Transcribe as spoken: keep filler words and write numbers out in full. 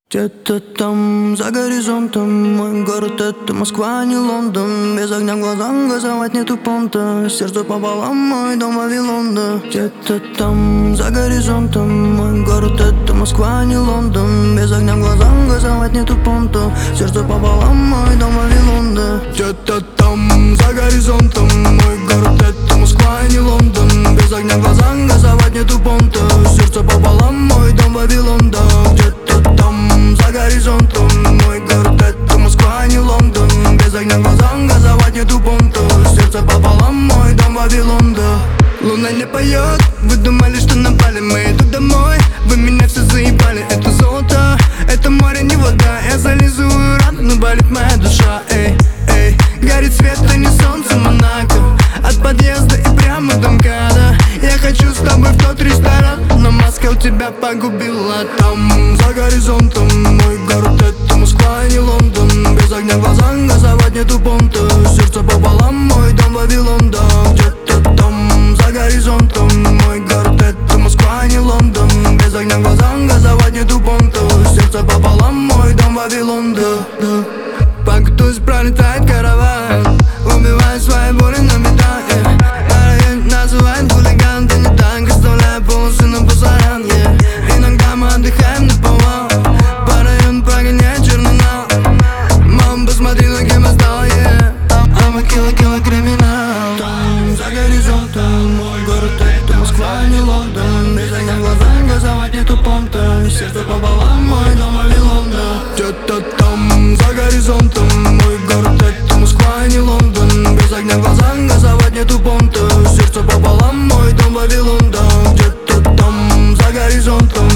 Где-то там, за горизонтом, мой город — это Москва, не Лондон. Без огня в глазах газовать нету понта. Сердце пополам, мой дом Вавилон, да. Где-то там, за горизонтом, мой город — это Москва, не Лондон. Без огня в глазах газовать нету понта. Сердце пополам, мой дом Вавилон, да. Где-то там, за горизонтом, мой город — это Москва, не Лондон. Без огня в глазах газовать нету понта. Сердце пополам, мой дом Вавилон, да. Где-то там, за горизонтом, мой город — это Москва, не Лондон. Без огня в глазах газовать нету понта. Сердце пополам, мой дом Вавилон, да. Луна не поет, вы думали, что напали. Мы иду домой, вы меня все заебали. Это золото, это море, не вода. Я зализываю рану, но болит моя душа. Эй, эй, горит свет, а не солнце Монако. От подъезда и прямо до МКАДа. Я хочу с тобой в тот ресторан, но Москва тебя погубила. Там, за горизонтом, мой город — это Москва, не Лондон. Без огня в глазах газовать нету понта. Сердце пополам, мой дом Вавилон, да. Где-то там, за горизонтом, мой город — это Москва, не Лондон. Без огня в глазах газовать нету понта. Сердце пополам, мой дом Вавилон, да, да. Покатусь, пролетает караван, убивая свои боли на металле. Район называют хулиган, ты не так, оставляя полосы на пасаран, yeah. Иногда мы отдыхаем на повал, по району прогоняет чернонал. Мам, посмотри, на кем я стал, yeah. I'm a killer, killer, криминал. Там, за горизонтом, мой город — это Москва, не Лондон. Без огня в глазах газовать нету понта. Сердце пополам, мой дом Вавилон, да. Где-то там, за горизонтом, мой город — это Москва, не Лондон. Без огня в глазах газовать нету понта. Сердце пополам, мой дом Вавилон, да. Где-то там, за горизонтом.